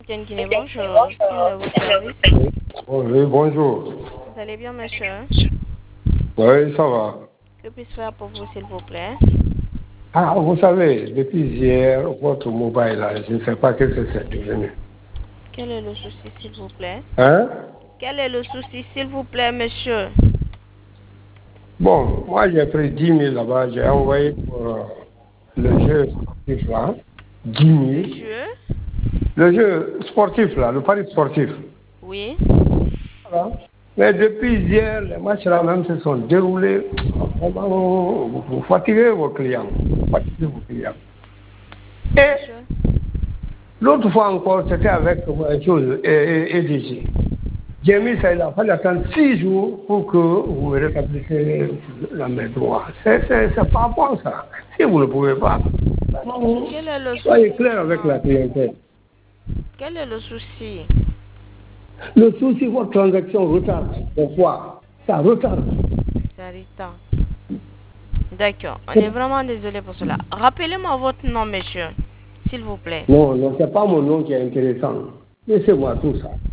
Ken Guinée, bonjour. Quel est votre service? Oui, bonjour. Vous allez bien, monsieur? Oui, ça va. Que puis-je faire pour vous, s'il vous plaît? Ah, vous savez, depuis hier, votre mobile, là, je ne sais pas ce que c'est devenu. Quel est le souci, s'il vous plaît? Hein? Quel est le souci, s'il vous plaît, monsieur? Bon, moi, j'ai pris 10 000 là-bas, j'ai envoyé pour le jeu sportif, là, 10 Le 000. jeu? Le jeu sportif, là, le pari sportif. Oui. Voilà. Mais depuis hier, les matchs là même se sont déroulés. Vraiment, vous fatiguez vos clients. Vous fatiguez vos clients. Et Monsieur? l'autre fois encore, c'était avec EDG. J'ai mis ça, il a fallu attendre 6 jours pour que vous me rétablissez la main droite. C'est pas bon ça. Si vous ne pouvez pas, Quel est le souci soyez clair avec la maintenant? clientèle. Quel est le souci? Le souci, votre transaction retarde. Pourquoi? Ça retarde. C'est irritant. D'accord. On est vraiment désolé pour cela. Rappelez-moi votre nom, monsieur. S'il vous plaît. Non, non, c'est pas mon nom qui est intéressant. Laissez-moi tout ça.